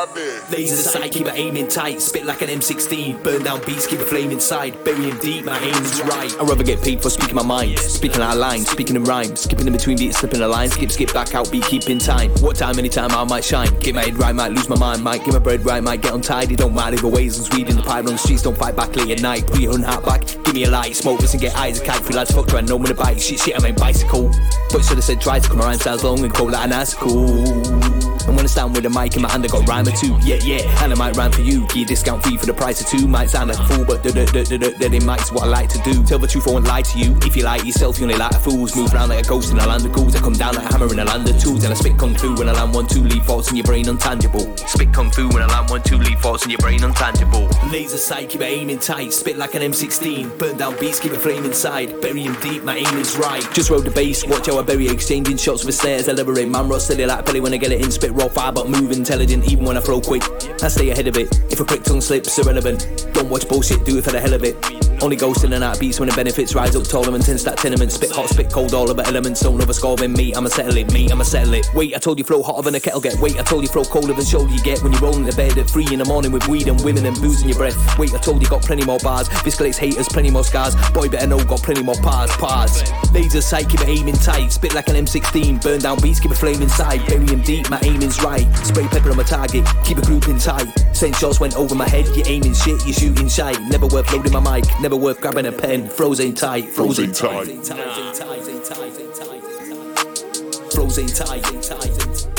Laser sight, keep it aiming tight. Spit like an M16. Burn down beats, keep it flame inside. Bury him deep, my aim is right. I'd rather get paid for speaking my mind. Speaking out of line, speaking in rhymes. Skipping in between beats, slipping a line. Skip back out, beat, keep in time. What time, anytime, I might shine. Get my head right, might lose my mind. Might get my bread right, might get untidy. Don't matter either ways, I'm weed in the pipe on the streets. Don't fight back late at night. Put your hat back, give me a light. Smoke this and get eyes a kite. Feel like fuck, try no one to bite. Shit, I'm a bicycle. But should have said try to come around, sounds long and cold like an icicle. And when I stand with a mic in my hand, I got rhyme or two. Yeah, and I might rhyme for you. Give you discount fee for the price of two. Might sound like a fool, but it might is what I like to do. Tell the truth, I won't lie to you. If you like yourself, you only like fools. Move around like a ghost in a land of ghouls. I come down like a hammer in a land of tools. And I spit kung fu when I land 1-2, leave thoughts in your brain untangible. Spit kung fu when I land 1-2, leave thoughts in your brain untangible. Laser sight, keep it aiming tight. Spit like an M16. Burn down beats, keep it flame inside. Bury him deep, my aim is right. Just roll the bass, watch how I bury it. Exchanging shots with snares, elaborate. Man, rock steady like belly when I get it in. Spit raw fire, but move intelligent even when I throw quick. I stay ahead of it. If a quick tongue slips, irrelevant. Don't watch bullshit, do it for the hell of it. Only ghost in and out beats when the benefits rise up taller and 10 stack tenement. Spit hot, spit cold, all about elements. Don't love a score than me, I'ma settle it, I'ma settle it. Wait, I told you flow hotter than a kettle get. Wait, I told you flow colder than shoulder you get. When you're rolling the bed at 3 in the morning with weed and women and booze in your breath. Wait, I told you got plenty more bars. Viscalates haters, plenty more scars. Boy better know, got plenty more pars. Laser sight, keep it aiming tight. Spit like an M16, burn down beats, keep a flame inside. Bury him deep, my aim is right. Spray pepper on my target, keep a grouping tight. Send shots went over my head, you're aiming shit, you're shooting shite. Never worth loading my mic, never worth grabbing a pen. Frozen tight, frozen tight. Frozen tight.